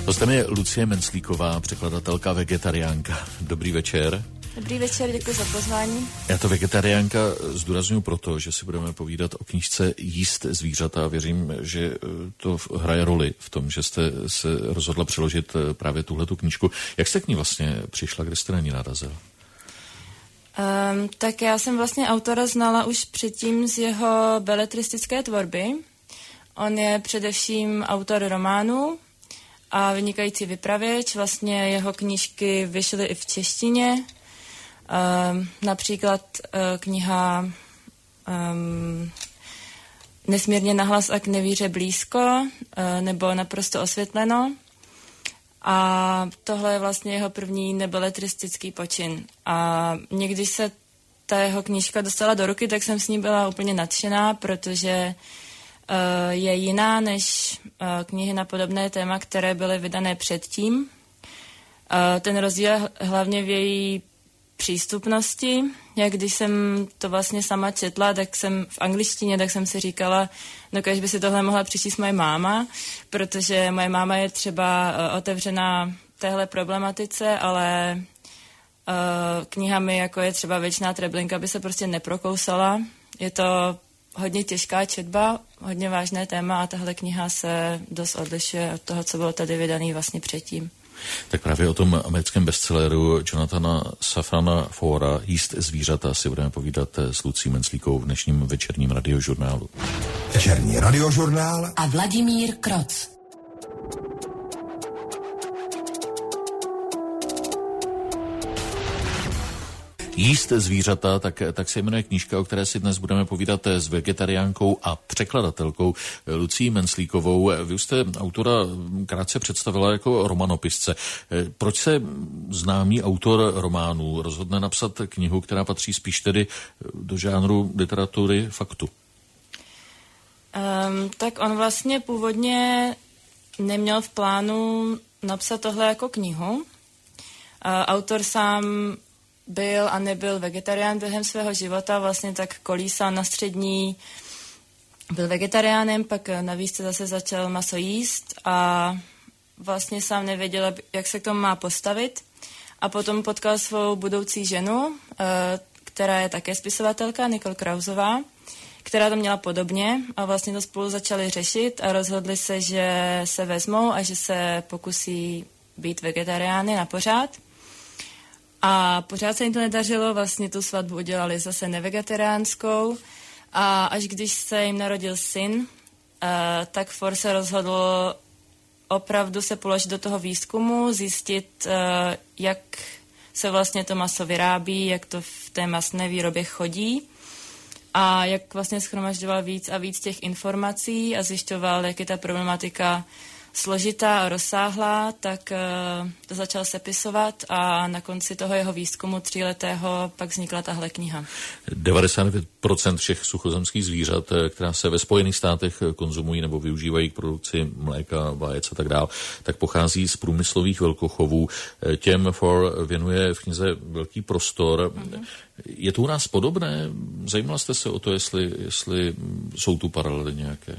Hostem je Lucie Menclíková, překladatelka, vegetariánka. Dobrý večer. Dobrý večer, děkuji za pozvání. Já to vegetariánka zdůraznuju proto, že si budeme povídat o knížce Jíst zvířata. Věřím, že to hraje roli v tom, že jste se rozhodla přeložit právě tuhletu knížku. Jak jste k ní vlastně přišla, kde jste na ní narazil? Tak já jsem vlastně autora znala už předtím z jeho beletristické tvorby. On je především autor románů a vynikající vypravěč. Vlastně jeho knížky vyšly i v češtině. Například kniha Nesmírně nahlas a k nevíře blízko, nebo Naprosto osvětleno. A tohle je vlastně jeho první nebeletristický počin. A někdy se ta jeho knížka dostala do ruky, tak jsem s ní byla úplně nadšená, protože je jiná než knihy na podobné téma, které byly vydané předtím. Ten rozdíl je hlavně v její přístupnosti. Jak když jsem to vlastně sama četla, tak jsem v angličtině, tak jsem si říkala, no kéž by si tohle mohla přečíst moje máma, protože moje máma je třeba otevřená téhle problematice, ale knihami, jako je třeba Věčná treblinka, by se prostě neprokousala. Je to hodně těžká četba, hodně vážné téma a tahle kniha se dost odlišuje od toho, co bylo tady vydaný vlastně předtím. Tak právě o tom americkém bestselleru Jonathana Safrana Foera Jíst zvířata si budeme povídat s Lucí Menclíkovou v dnešním večerním radiožurnálu. Večerní radiožurnál a Vladimír Kroc. Jíst zvířata, tak se jmenuje knížka, o které si dnes budeme povídat s vegetariánkou a překladatelkou Lucí Menclíkovou. Vy už jste autora krátce představila jako romanopisce. Proč se známý autor románů rozhodne napsat knihu, která patří spíš tedy do žánru literatury faktu? Tak on vlastně původně neměl v plánu napsat tohle jako knihu. Autor sám byl a nebyl vegetarián během svého života, vlastně tak kolísal na střední, byl vegetariánem, pak na výšce zase začal maso jíst a vlastně sám nevěděl, jak se k tomu má postavit. A potom potkal svou budoucí ženu, která je také spisovatelka, Nicole Krausová, která to měla podobně a vlastně to spolu začali řešit a rozhodli se, že se vezmou a že se pokusí být vegetariány na pořád. A pořád se jim to nedařilo, vlastně tu svatbu udělali zase nevegetariánskou a až když se jim narodil syn, tak Foer se rozhodl opravdu se položit do toho výzkumu, zjistit, jak se vlastně to maso vyrábí, jak to v té masné výrobě chodí a jak vlastně shromažďoval víc a víc těch informací a zjišťoval, jak je ta problematika složitá a rozsáhlá, tak to začal sepisovat a na konci toho jeho výzkumu 3letého pak vznikla tahle kniha. 99% všech suchozemských zvířat, která se ve Spojených státech konzumují nebo využívají k produkci mléka, vajec a tak dál, tak pochází z průmyslových velkochovů. Těm Foer věnuje v knize velký prostor. Je to u nás podobné? Zajímala jste se o to, jestli jsou tu paralely nějaké?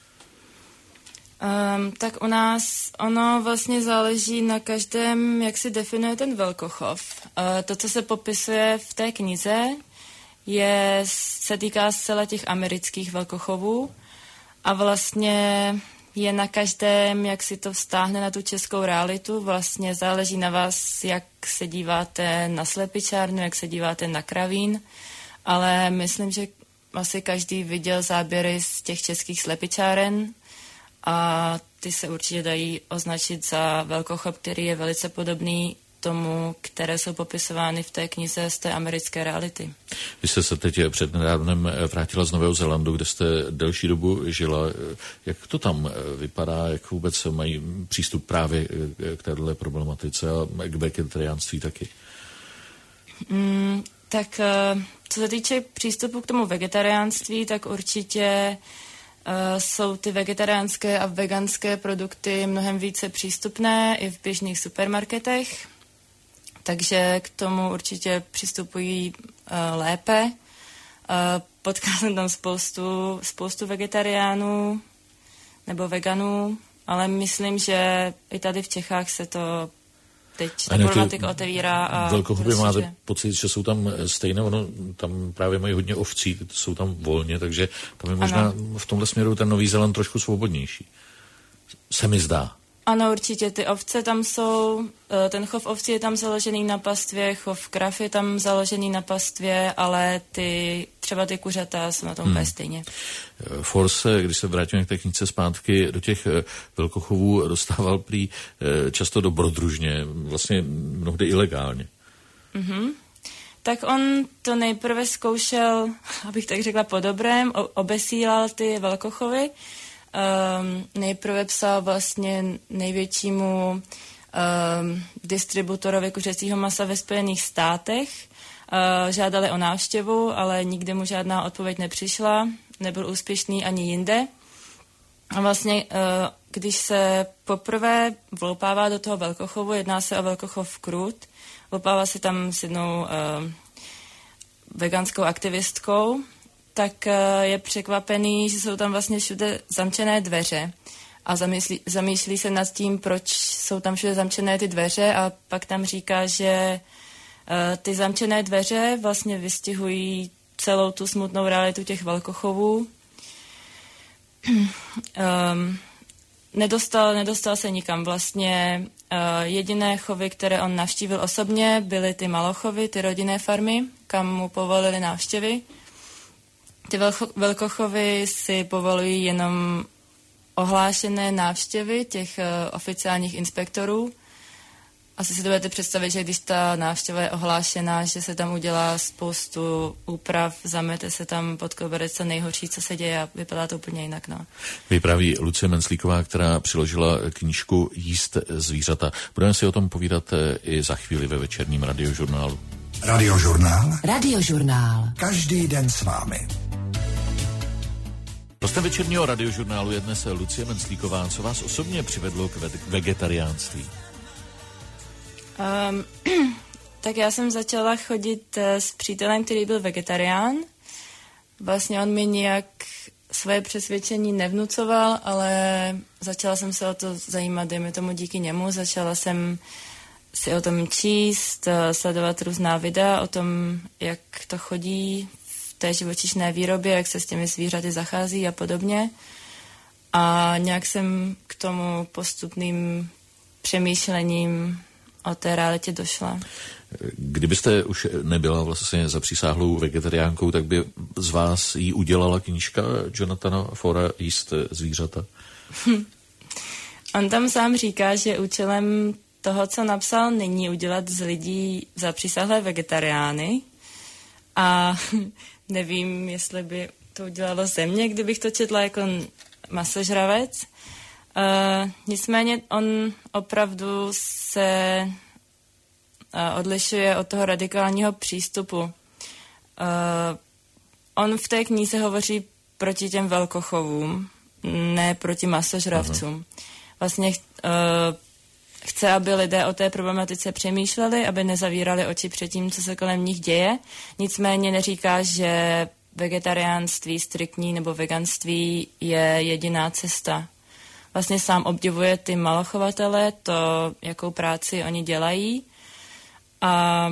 Tak u nás ono vlastně záleží na každém, jak si definuje ten velkochov. To, co se popisuje v té knize, se týká zcela těch amerických velkochovů a vlastně je na každém, jak si to vztáhne na tu českou realitu. Vlastně záleží na vás, jak se díváte na slepičárnu, jak se díváte na kravín, ale myslím, že asi každý viděl záběry z těch českých slepičáren, a ty se určitě dají označit za velkochov, který je velice podobný tomu, které jsou popisovány v té knize z té americké reality. Vy jste se teď přednedávnem vrátila z Nového Zélandu, kde jste delší dobu žila. Jak to tam vypadá, jak vůbec mají přístup právě k této problematice a k vegetariánství taky? Tak co se týče přístupu k tomu vegetariánství, tak určitě jsou ty vegetariánské a veganské produkty mnohem více přístupné i v běžných supermarketech, takže k tomu určitě přistupují lépe. Potkala jsem tam spoustu vegetariánů nebo veganů ale myslím, že i tady v Čechách se to teď ta problematika otevírá. A velkochoby máte pocit, že jsou tam stejné, ono tam právě mají hodně ovcí, jsou tam volně, takže tam je možná v tomhle směru ten Nový Zéland trošku svobodnější. Se mi zdá. Ano, určitě, ty ovce tam jsou, ten chov ovcí je tam založený na pastvě, chov krav je tam založený na pastvě, ale třeba ty kuřata jsou na tom úplně stejně. Forse, když se vrátíme k té knížce zpátky, do těch velkochovů dostával prý často dobrodružně, vlastně mnohdy ilegálně. Tak on to nejprve zkoušel, abych tak řekla po dobrém, obesílal ty velkochovy. Nejprve psal vlastně největšímu distributorovi kuřecího masa ve Spojených státech. Žádali o návštěvu, ale nikdy mu žádná odpověď nepřišla. Nebyl úspěšný ani jinde. A vlastně, když se poprvé vloupává do toho velkochovu, jedná se o velkochov Krut, vloupává se tam s jednou veganskou aktivistkou, tak je překvapený, že jsou tam vlastně všude zamčené dveře a zamýšlí se nad tím, proč jsou tam všude zamčené ty dveře a pak tam říká, že ty zamčené dveře vlastně vystihují celou tu smutnou realitu těch velkochovů. Nedostal se nikam vlastně. Jediné chovy, které on navštívil osobně, byly ty malochovy, ty rodinné farmy, kam mu povolili návštěvy. Ty velkochovy si povolují jenom ohlášené návštěvy těch oficiálních inspektorů. Asi si dovedete představit, že když ta návštěva je ohlášená, že se tam udělá spoustu úprav, zamete se tam pod koberec co nejhorší, co se děje a vypadá to úplně jinak. No. Vypráví Lucie Menslíková, která přiložila knížku Jíst zvířata. Budeme si o tom povídat i za chvíli ve večerním radiožurnálu. Radiožurnál? Radiožurnál. Každý den s vámi. Hostem večerního radiožurnálu je dnes Lucie Menslíková. Co vás osobně přivedlo k vegetariánství? Tak já jsem začala chodit s přítelem, který byl vegetarián. Vlastně on mi nějak své přesvědčení nevnucoval, ale začala jsem se o to zajímat, dejme tomu díky němu. Začala jsem si o tom číst, sledovat různá videa o tom, jak to chodí v té živočišné výrobě, jak se s těmi zvířaty zachází a podobně. A nějak jsem k tomu postupným přemýšlením o té realitě došla. Kdybyste už nebyla vlastně zapřísáhlou vegetariánkou, tak by z vás jí udělala knížka Jonathana Fora Jíst zvířata? On tam sám říká, že účelem toho, co napsal, není udělat z lidí zapřísáhlé vegetariány. A nevím, jestli by to udělalo ze mě, kdybych to četla jako masožravec. Nicméně on opravdu se odlišuje od toho radikálního přístupu. On v té knize hovoří proti těm velkochovům, ne proti masožravcům. Vlastně chce, aby lidé o té problematice přemýšleli, aby nezavírali oči před tím, co se kolem nich děje. Nicméně neříká, že vegetariánství striktní nebo veganství je jediná cesta. Vlastně sám obdivuje ty malochovatele, to, jakou práci oni dělají. A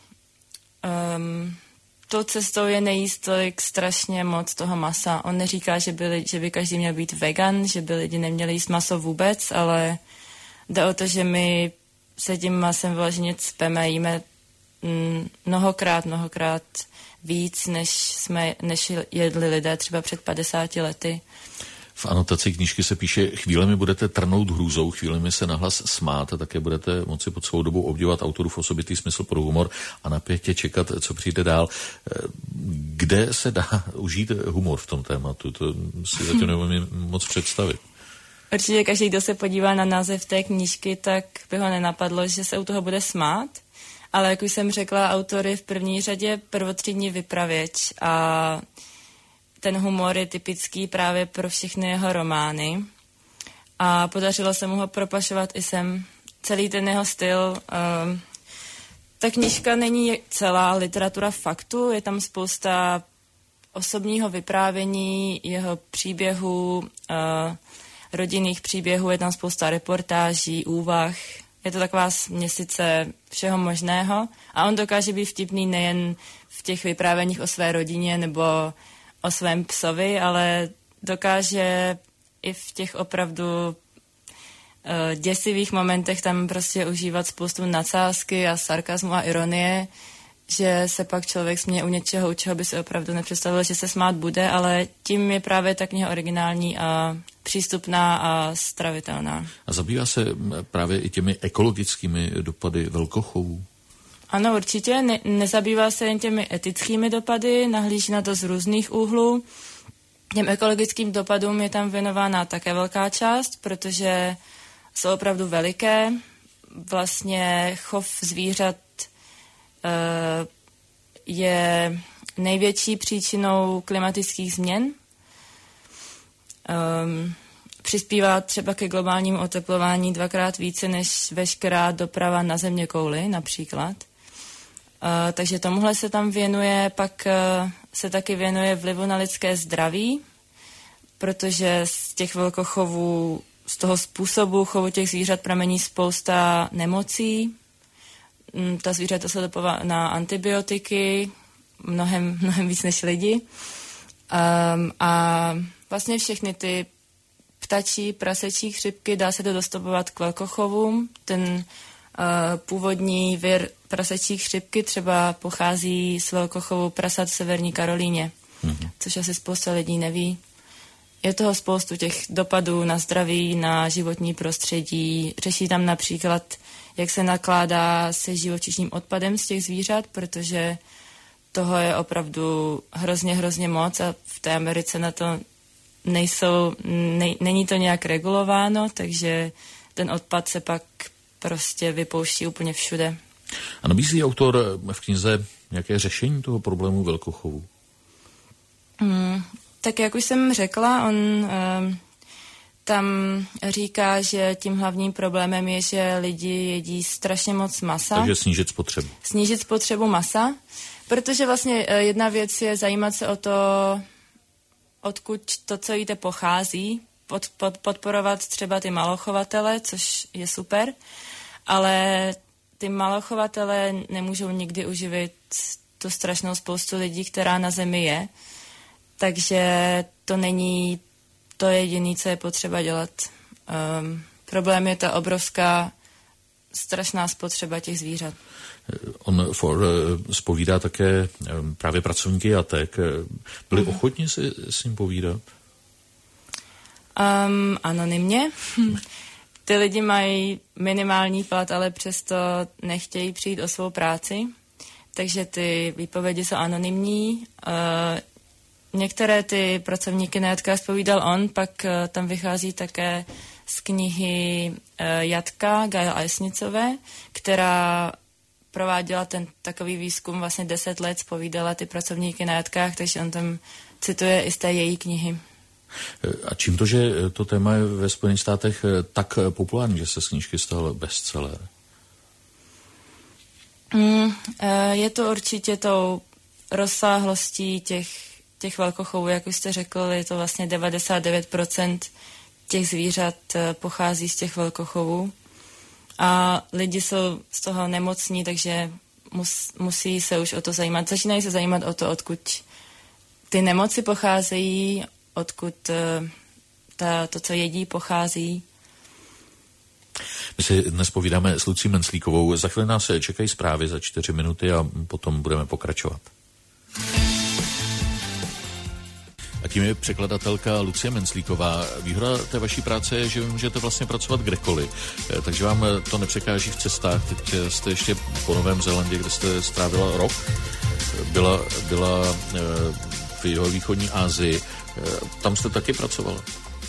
tou cestou je nejíst tolik strašně moc toho masa. On neříká, že by každý měl být vegan, že by lidi neměli jíst maso vůbec, ale jde o to, že my se tím masem vyloženě cpeme, jíme mnohokrát víc, než jedli lidé třeba před 50 lety. V anotaci knížky se píše, chvílemi budete trnout hrůzou, chvílemi se nahlas smát a také budete moci pod svou dobu obdivovat autorův osobitý smysl pro humor a napětě čekat, co přijde dál. Kde se dá užít humor v tom tématu? To si zatím neumím moc představit. Určitě každý, kdo se podívá na název té knížky, tak by ho nenapadlo, že se u toho bude smát. Ale jak už jsem řekla, autor je v první řadě prvotřídní vypravěč a ten humor je typický právě pro všechny jeho romány. A podařilo se mu ho propašovat i sem. Celý ten jeho styl. Ta knížka není celá literatura faktu, je tam spousta osobního vyprávění, jeho příběhů, rodinných příběhů, je tam spousta reportáží, úvah. Je to taková směsice všeho možného a on dokáže být vtipný nejen v těch vyprávěních o své rodině nebo o svém psovi, ale dokáže i v těch opravdu děsivých momentech tam prostě užívat spoustu nadsázky a sarkazmu a ironie, že se pak člověk směje u něčeho, u čeho by se opravdu nepředstavil, že se smát bude, ale tím je právě ta kniha originální a přístupná a stravitelná. A zabývá se právě i těmi ekologickými dopady velkochovů? Ano, určitě. Nezabývá se jen těmi etickými dopady, nahlíží na to z různých úhlů. Těm ekologickým dopadům je tam věnována také velká část, protože jsou opravdu veliké. Vlastně chov zvířat je největší příčinou klimatických změn. Přispívá třeba ke globálnímu oteplování 2x více než veškerá doprava na zeměkouli například. Takže tomuhle se tam věnuje, pak se taky věnuje vlivu na lidské zdraví, protože z těch velkochovů, z toho způsobu chovu těch zvířat pramení spousta nemocí. Ta zvířata jsou na antibiotiky, mnohem víc než lidi. A vlastně všechny ty ptačí, prasečí chřipky dá se to dostupovat k velkochovům. Ten původní vir prasečí chřipky třeba pochází z velkochovu prasat v Severní Karolíně, což asi spousta lidí neví. Je toho spoustu těch dopadů na zdraví, na životní prostředí. Řeší tam například, jak se nakládá se živočišním odpadem z těch zvířat, protože toho je opravdu hrozně moc a v té Americe na to není to nějak regulováno, takže ten odpad se pak prostě vypouští úplně všude. A nabízí autor v knize nějaké řešení toho problému velkochovu? Tak jak už jsem řekla, on tam říká, že tím hlavním problémem je, že lidi jedí strašně moc masa. Takže snížit spotřebu. Snížit spotřebu masa, protože vlastně jedna věc je zajímat se o to, odkud to, co jíte, pochází, podporovat třeba ty malochovatele, což je super, ale ty malochovatele nemůžou nikdy uživit tu strašnou spoustu lidí, která na zemi je, takže to není to jediné, co je potřeba dělat. Problém je ta obrovská, strašná spotřeba těch zvířat. On zpovídá také právě pracovníky jatek. Byli ochotni si s ním povídat? Anonymně. Ty lidi mají minimální plat, ale přesto nechtějí přijít o svou práci, takže ty výpovědi jsou anonymní. Některé ty pracovníky na jatkách zpovídal on, pak tam vychází také z knihy Jatka Gail Aisnicové, která prováděla ten takový výzkum vlastně 10 let, zpovídala ty pracovníky na jatkách, takže on tam cituje i z té její knihy. A čím to, že to téma je ve Spojených státech tak populární, že se z knížky stal bestseller? Je to určitě tou rozsáhlostí těch velkochovů, jak už jste řekl, je to vlastně 99% těch zvířat pochází z těch velkochovů. A lidi jsou z toho nemocní, takže musí se už o to zajímat. Začínají se zajímat o to, odkud ty nemoci pocházejí, odkud to, co jedí, pochází. My si dnes povídáme s Lucí Menclíkovou. Za chvíli nás čekají zprávy za 4 minuty a potom budeme pokračovat. A tím je překladatelka Lucie Menclíková. Výhoda té vaší práce je, že vy můžete vlastně pracovat kdekoliv, takže vám to nepřekáží v cestách. Teď jste ještě po Novém Zélandě, kde jste strávila rok. Byla v jihovýchodní Asii. Tam jste taky pracovala?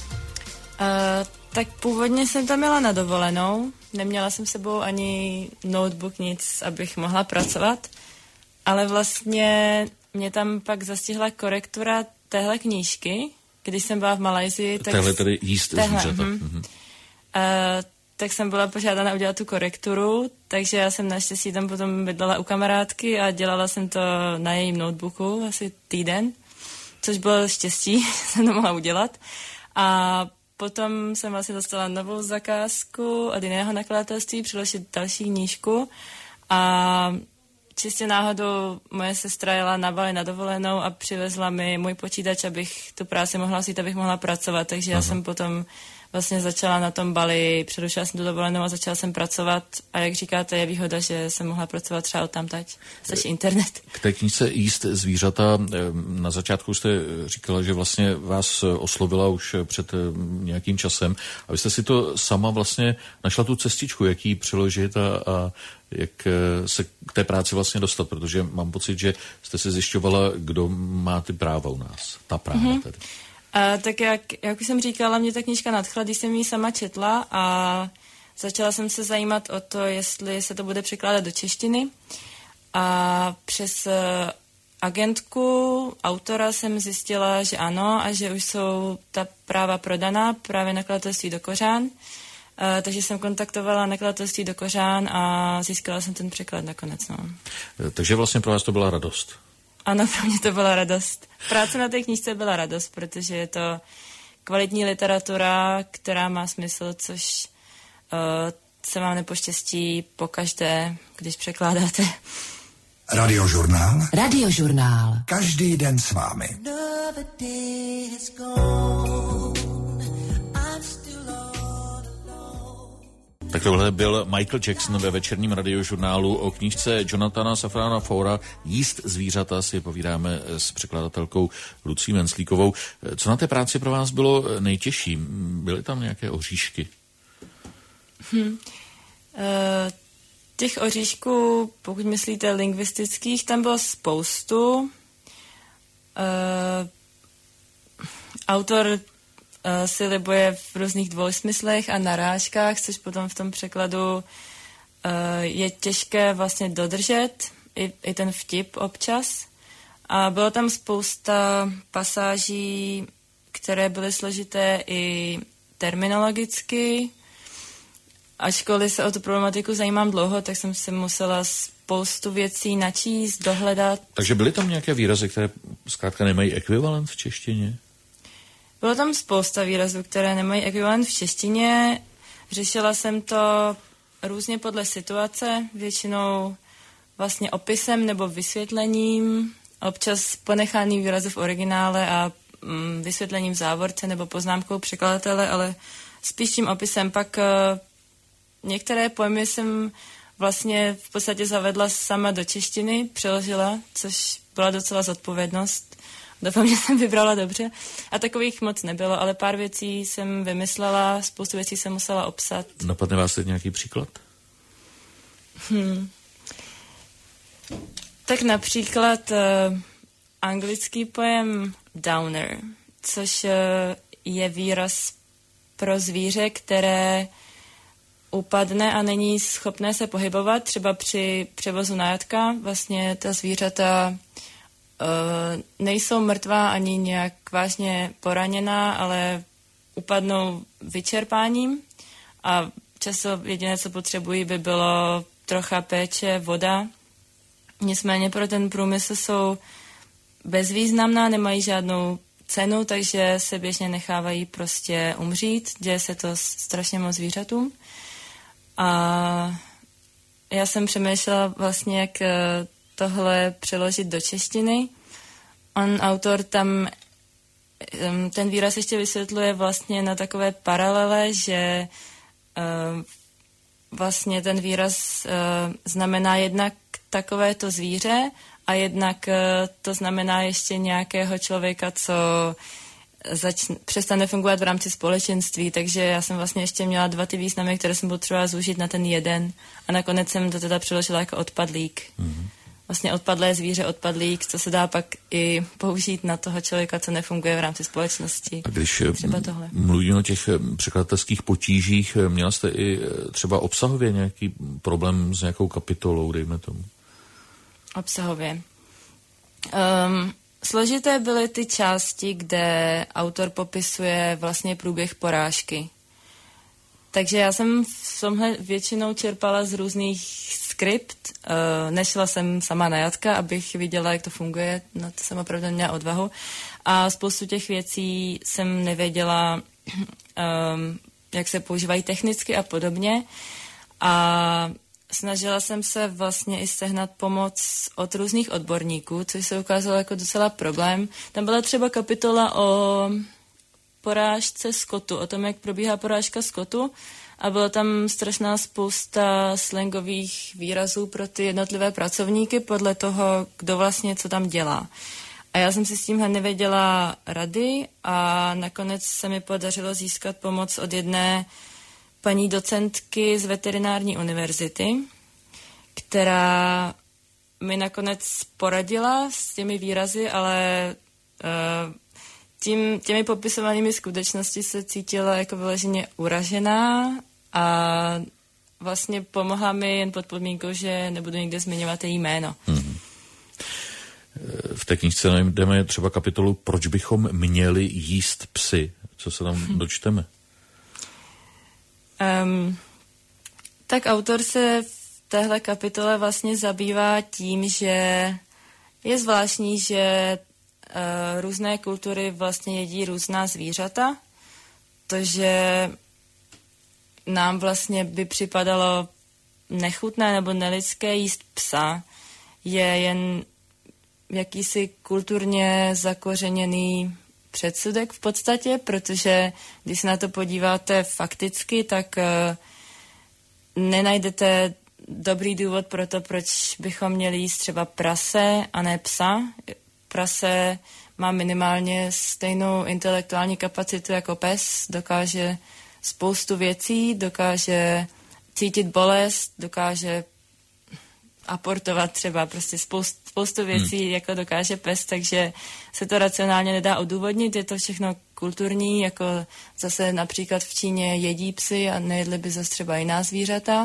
Tak původně jsem tam jela na dovolenou. Neměla jsem sebou ani notebook, nic, abych mohla pracovat. Ale vlastně mě tam pak zastihla korektura téhle knížky, když jsem byla v Malajsii. Téhle tedy jíst zvířata. Tak jsem byla požádána udělat tu korekturu, takže já jsem naštěstí tam potom bydlela u kamarádky a dělala jsem to na jejím notebooku asi týden, což bylo štěstí, jsem to mohla udělat. A potom jsem vlastně dostala novou zakázku od jiného nakladatelství přiložit další knížku a čistě náhodou moje sestra jela na Bali na dovolenou a přivezla mi můj počítač, abych tu práci mohla vzít, abych mohla pracovat, takže já jsem potom vlastně začala na tom Bali, přerušila jsem tu dovolenou a začala jsem pracovat a jak říkáte, je výhoda, že jsem mohla pracovat třeba odtamtať, což internet. K té knížce Jíst zvířata, na začátku jste říkala, že vlastně vás oslovila už před nějakým časem a vy jste si to sama vlastně našla tu cestičku, jak ji přiložit a jak se k té práci vlastně dostat, protože mám pocit, že jste si zjišťovala, kdo má ty práva u nás, ta práva tedy. Tak jak už jsem říkala, mě ta knížka nadchla, když jsem ji sama četla a začala jsem se zajímat o to, jestli se to bude překládat do češtiny. A přes agentku autora jsem zjistila, že ano a že už jsou ta práva prodaná právě nakladatelství Do Kořán. Takže jsem kontaktovala nakladatelství Do Kořán a získala jsem ten překlad nakonec. No. Takže vlastně pro vás to byla radost. Ano, pro mě to byla radost. Práce na té knížce byla radost, protože je to kvalitní literatura, která má smysl, což se vám nepoštěstí pokaždé, když překládáte. Radiožurnál. Radiožurnál. Každý den s vámi. Tak tohle byl Michael Jackson ve večerním radiožurnálu. O knížce Jonathana Safrana Foera Jíst zvířata si povídáme s překladatelkou Lucí Menclíkovou. Co na té práci pro vás bylo nejtěžší? Byly tam nějaké oříšky? Těch oříšků, pokud myslíte lingvistických, tam bylo spoustu. Autor si libuje v různých dvojsmyslech a narážkách, což potom v tom překladu je těžké vlastně dodržet, i ten vtip občas. A bylo tam spousta pasáží, které byly složité i terminologicky. Ačkoliv se o tu problematiku zajímám dlouho, tak jsem si musela spoustu věcí načíst, dohledat. Takže byly tam nějaké výrazy, které zkrátka nemají ekvivalent v češtině? Bylo tam spousta výrazů, které nemají ekvivalent v češtině. Řešila jsem to různě podle situace, většinou vlastně opisem nebo vysvětlením, občas ponechání výrazů v originále a vysvětlením v závorce nebo poznámkou překladatele, ale spíš tím opisem. Pak některé pojmy jsem vlastně v podstatě zavedla sama do češtiny, přeložila, což byla docela zodpovědnost. Doufám, že jsem vybrala dobře. A takových moc nebylo, ale pár věcí jsem vymyslela, spoustu věcí jsem musela obsat. Napadne vás teď nějaký příklad? Tak například anglický pojem downer, což je výraz pro zvíře, které upadne a není schopné se pohybovat, třeba při převozu na jatka. Vlastně ta zvířata nejsou mrtvá ani nějak vážně poraněná, ale upadnou vyčerpáním a často jediné, co potřebují, by bylo trocha péče, voda. Nicméně pro ten průmysl jsou bezvýznamná, nemají žádnou cenu, takže se běžně nechávají prostě umřít. Děje se to strašně moc zvířatům. A já jsem přemýšlela vlastně, jak tohle přeložit do češtiny. Autor tam ten výraz ještě vysvětluje vlastně na takové paralele, že vlastně ten výraz znamená jednak takovéto zvíře a jednak to znamená ještě nějakého člověka, co přestane fungovat v rámci společenství, takže já jsem vlastně ještě měla 2 ty významy, které jsem potřebovala zúžit na ten jeden a nakonec jsem to teda přeložila jako odpadlík. Mm-hmm. Vlastně odpadlé zvíře, odpadlík, co se dá pak i použít na toho člověka, co nefunguje v rámci společnosti. A když mluvíme o těch překladatelských potížích, měla jste i třeba obsahově nějaký problém s nějakou kapitolou, dejme tomu? Obsahově. Složité byly ty části, kde autor popisuje vlastně průběh porážky. Takže já jsem v tomhle většinou čerpala z různých skript. Nešla jsem sama na jatka, abych viděla, jak to funguje. Na to jsem opravdu měla odvahu. A spoustu těch věcí jsem nevěděla jak se používají technicky a podobně. A snažila jsem se vlastně i sehnat pomoc od různých odborníků, což se ukázalo jako docela problém. Tam byla třeba kapitola o porážce skotu, o tom, jak probíhá porážka skotu, a byla tam strašná spousta slangových výrazů pro ty jednotlivé pracovníky podle toho, kdo vlastně co tam dělá. A já jsem si s tímhle nevěděla rady a nakonec se mi podařilo získat pomoc od jedné paní docentky z veterinární univerzity, která mi nakonec poradila s těmi výrazy, ale těmi popisovanými skutečnosti se cítila jako vyloženě uražená a vlastně pomohla mi jen pod podmínkou, že nebudu nikde zmiňovat její jméno. V té knížce najdeme třeba kapitolu Proč bychom měli jíst psy. Co se tam dočteme? Tak autor se v téhle kapitole vlastně zabývá tím, že je zvláštní, že různé kultury vlastně jedí různá zvířata. To, že nám vlastně by připadalo nechutné nebo nelidské jíst psa, je jen jakýsi kulturně zakořeněný předsudek v podstatě, protože když se na to podíváte fakticky, tak nenajdete dobrý důvod pro to, proč bychom měli jíst třeba prase a ne psa. Prase má minimálně stejnou intelektuální kapacitu jako pes, dokáže spoustu věcí, dokáže cítit bolest, dokáže aportovat třeba prostě spoustu věcí, jako dokáže pes, takže se to racionálně nedá odůvodnit, je to všechno kulturní, jako zase například v Číně jedí psy a nejedli by zase třeba jiná zvířata.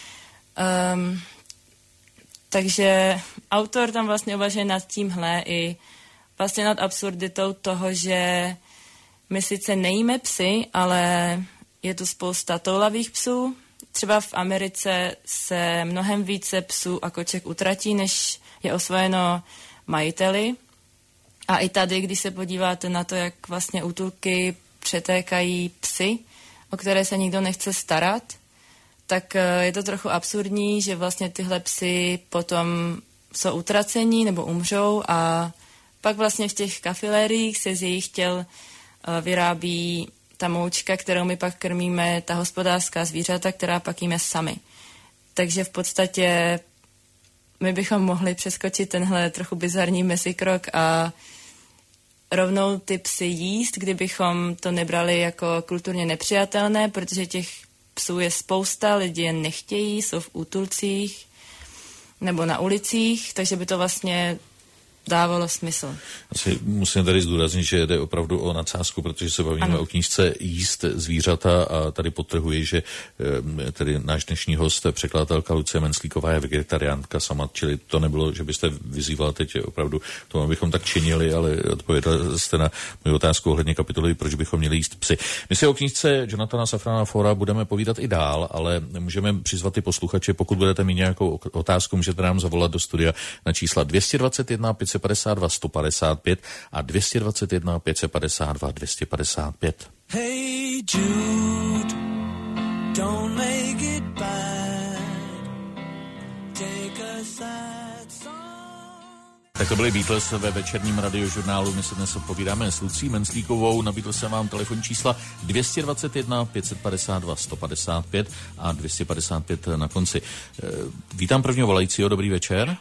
Takže autor tam vlastně uvažuje nad tímhle i vlastně nad absurditou toho, že my sice nejíme psy, ale je tu spousta toulavých psů. Třeba v Americe se mnohem více psů a koček utratí, než je osvojeno majiteli. A i tady, když se podíváte na to, jak vlastně útulky přetékají psy, o které se nikdo nechce starat, tak je to trochu absurdní, že vlastně tyhle psy potom jsou utracení nebo umřou a pak vlastně v těch kafilériích se z jejich těl vyrábí ta moučka, kterou my pak krmíme, ta hospodářská zvířata, která pak jíme sami. Takže v podstatě my bychom mohli přeskočit tenhle trochu bizarní mezikrok a rovnou ty psy jíst, kdybychom to nebrali jako kulturně nepřijatelné, protože těch psů je spousta, lidi je nechtějí, jsou v útulcích nebo na ulicích, takže by to vlastně dávalo smysl. Asi musím tady zdůraznit, že jde opravdu o nadsázku, protože se bavíme o knížce Jíst zvířata a tady podtrhuji, že tedy náš dnešní host, překladatelka Lucie Menclíková, je vegetariánka sama, čili to nebylo, že byste vyzývala teď opravdu tomu, abychom tak činili, ale odpověděla jste na moji otázku ohledně kapitoly Proč bychom měli jíst psy. My si o knížce Jonathana Safrana Foera budeme povídat i dál, ale můžeme přizvat i posluchače, pokud budete mít nějakou otázku, můžete nám zavolat do studia na čísla 221 552 155 a 221 552 255. Hey Jude, don't make it bad. Take a sad song. Tak to byly Beatles ve večerním radiožurnálu. My se dnes odpovídáme s Lucí Menclíkovou. Nabídl jsem vám telefonní čísla 221 552 155 a 255 na konci. Vítám prvního volajícího, dobrý večer.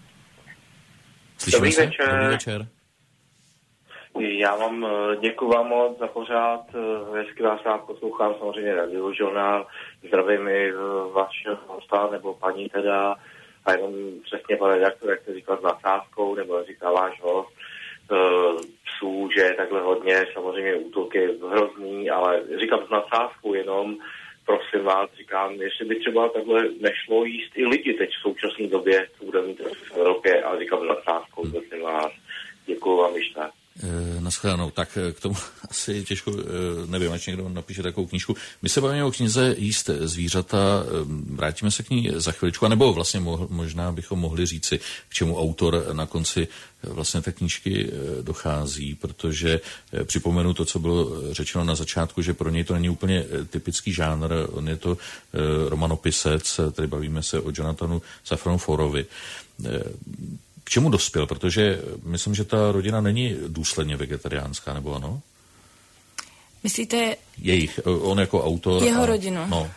Dobrý večer. Dobrý večer. Já vám děkuji vám moc za pořád. Hezky vás rád poslouchám, samozřejmě radiožurnál. Zdravím i vašeho hosta, nebo paní teda. A jenom přesně, pane redaktor, jak jste říkal s nadsázkou, nebo říká váš host, psů, že je takhle hodně, samozřejmě útulky hrozný, ale říkám s nadsázkou jenom, prosím vás, říkám, jestli by třeba takhle nešlo jíst i lidi teď v současné době, co budeme mít v Evropě, ale říkám s nadsázkou, prosím vás. Děkuji vám, ještě. Naschledanou. Tak k tomu asi těžko, nevím, až někdo napíše takovou knížku. My se bavíme o knize Jíst zvířata, vrátíme se k ní za chviličku, anebo vlastně možná bychom mohli říci, k čemu autor na konci vlastně té knížky dochází, protože připomenu to, co bylo řečeno na začátku, že pro něj to není úplně typický žánr, on je to romanopisec, tedy bavíme se o Jonathanu Safranu Foerovi. K čemu dospěl? Protože myslím, že ta rodina není důsledně vegetariánská, nebo ano? Myslíte... On jako autor. Jeho rodinu. No.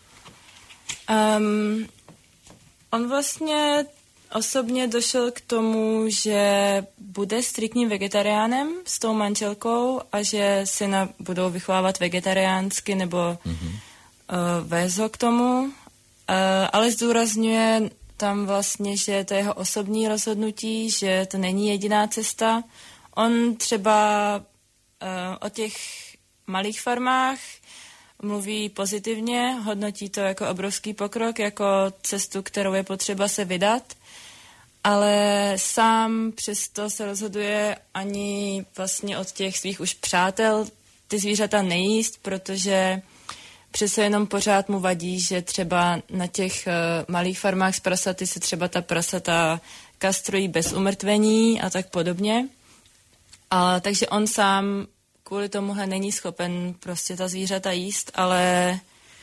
On vlastně osobně došel k tomu, že bude striktním vegetariánem s tou manželkou a že syna budou vychovávat vegetariánsky nebo vést ho k tomu, ale zdůrazňuje tam vlastně, že to je jeho osobní rozhodnutí, že to není jediná cesta. On třeba o těch malých farmách mluví pozitivně, hodnotí to jako obrovský pokrok, jako cestu, kterou je potřeba se vydat, ale sám přesto se rozhoduje ani vlastně od těch svých už přátel ty zvířata nejíst, protože přece jenom pořád mu vadí, že třeba na těch malých farmách s prasaty se třeba ta prasata kastrují bez umrtvení a tak podobně. Takže on sám kvůli tomuhle není schopen prostě ta zvířata jíst, ale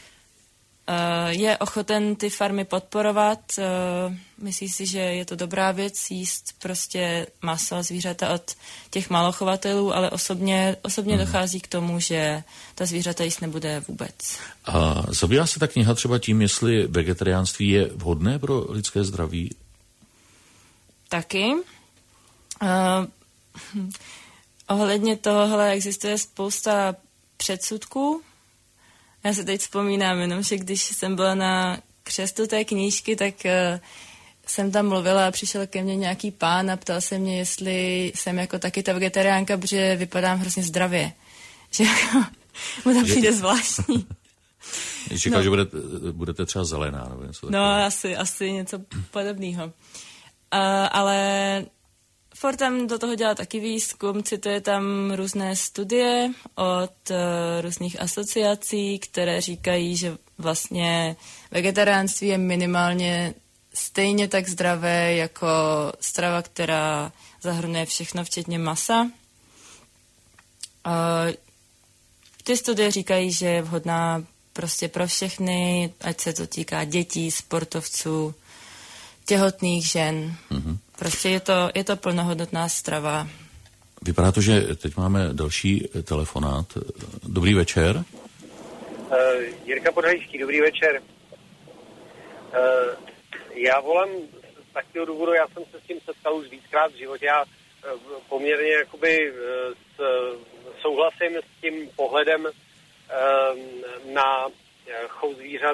je ochoten ty farmy podporovat. Myslí si, že je to dobrá věc jíst prostě maso a zvířata od těch malochovatelů, ale osobně dochází k tomu, že ta zvířata jíst nebude vůbec. A zabývá se ta kniha třeba tím, jestli vegetariánství je vhodné pro lidské zdraví? Taky. Ohledně tohohle existuje spousta předsudků. Já se teď vzpomínám jenom, že když jsem byla na křestu té knížky, tak jsem tam mluvila a přišel ke mně nějaký pán a ptal se mě, jestli jsem jako taky ta vegetariánka, protože vypadám hrozně zdravě. Že jako mu to přijde zvláštní. Čekal, že budete třeba zelená. Nebo něco takového. Asi něco podobného. Ale Ford tam do toho dělá taky výzkum, cituje tam různé studie od různých asociací, které říkají, že vlastně vegetariánství je minimálně stejně tak zdravé jako strava, která zahrnuje všechno, včetně masa. Ty studie říkají, že je vhodná prostě pro všechny, ať se to týká dětí, sportovců, těhotných žen. Mm-hmm. Prostě je to plnohodnotná strava. Vypadá to, že teď máme další telefonát. Dobrý večer. Jirka Podhajský, dobrý večer. Já volám z takového důvodu, já jsem se s tím setkal už víckrát v životě. Já poměrně jakoby souhlasím s tím pohledem na chov zvířat,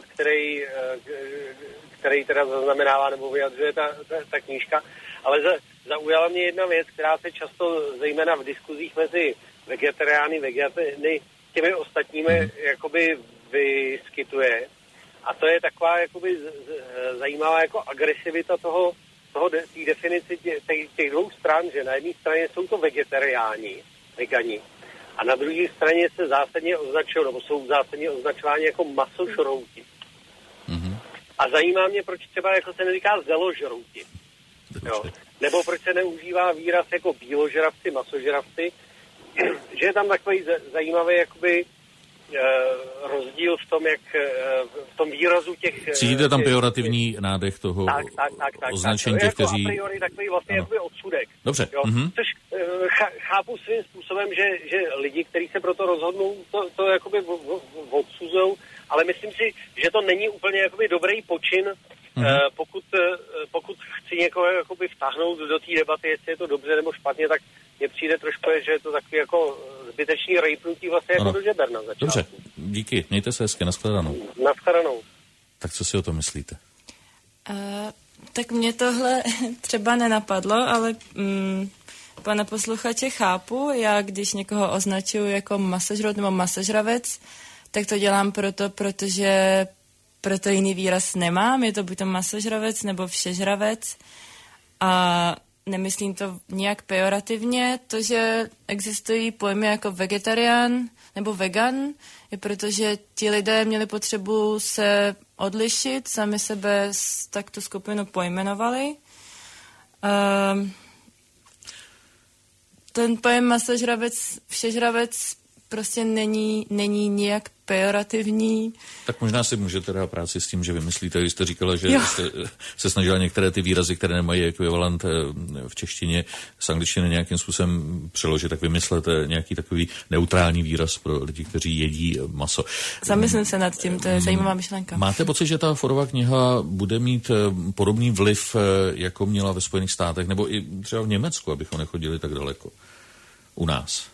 který teda zaznamenává nebo vyjadřuje ta knížka. Ale zaujala mě jedna věc, která se často, zejména v diskuzích mezi vegetariány, těmi ostatními jakoby vyskytuje. A to je taková jakoby zajímavá jako agresivita té definici těch dvou stran, že na jedné straně jsou to vegani, a na druhé straně se zásadně označují, nebo jsou zásadně označováni jako masožrouti. Mm-hmm. A zajímá mě, proč třeba jako se neříká zeložrouti. Jo. Nebo proč se neužívá výraz jako bíložravci, masožravci, že je tam takový zajímavý jakoby rozdíl v tom výrazu těch... Cítíte tam pejorativní nádech toho označení těch, kteří... To je jako a priori takový vlastně jakoby odsudek. Dobře. Jo? Mm-hmm. Což chápu svým způsobem, že lidi, kteří se proto rozhodnou, to jakoby odsuzou, ale myslím si, že to není úplně jakoby dobrý počin, pokud chci někoho jakoby vtáhnout do té debaty, jestli je to dobře nebo špatně, tak mně přijde trošku, že je to takový jako zbytečný rejpnutí vlastně jako do žeber na začátku. Dobře, díky, mějte se hezky, nashledanou. Nashledanou. Tak co si o tom myslíte? Tak mě tohle třeba nenapadlo, ale pana posluchače chápu. Já když někoho označuju jako masožrout nebo masožravec, tak to dělám protože proto jiný výraz nemám. Je to buď to masožravec nebo všežravec. A nemyslím to nějak pejorativně. To, že existují pojmy jako vegetarián nebo vegan, je protože ti lidé měli potřebu se odlišit, sami sebe tak tu skupinu pojmenovali. Ten pojem masožravec, všežravec prostě není nijak pejorativní. Tak možná si můžete dát práci s tím, že vymyslíte, když jste říkala, že jste se snažila některé ty výrazy, které nemají ekvivalent v češtině, z angličtiny nějakým způsobem přeložit, tak vymyslete nějaký takový neutrální výraz pro lidi, kteří jedí maso. Zamyslím se nad tím, to je zajímavá myšlenka. Máte pocit, že ta Fordova kniha bude mít podobný vliv, jako měla ve Spojených státech, nebo i třeba v Německu, abychom nechodili tak daleko u nás?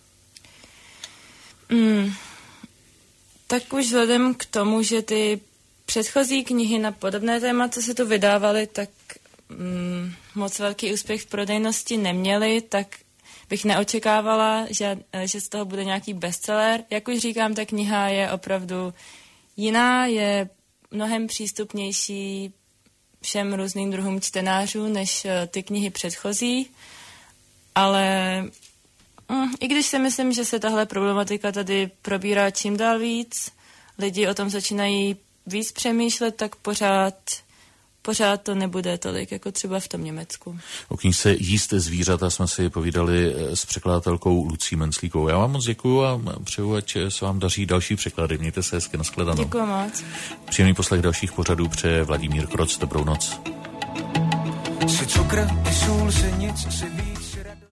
Tak už vzhledem k tomu, že ty předchozí knihy na podobné téma, co se tu vydávaly, tak moc velký úspěch v prodejnosti neměly, tak bych neočekávala, že z toho bude nějaký bestseller. Jak už říkám, ta kniha je opravdu jiná, je mnohem přístupnější všem různým druhům čtenářů, než ty knihy předchozí, ale i když si myslím, že se tahle problematika tady probírá čím dál víc, lidi o tom začínají víc přemýšlet, tak pořád to nebude tolik, jako třeba v tom Německu. O knížce Jíst zvířata jsme si povídali s překladatelkou Lucí Menclíkovou. Já vám moc děkuju a přeju, ať se vám daří další překlady. Mějte se hezky, nashledanou. Děkuju moc. Příjemný poslech dalších pořadů přeje Vladimír Kroc. Dobrou noc. Si cukr, i sůl, si nic, si víc.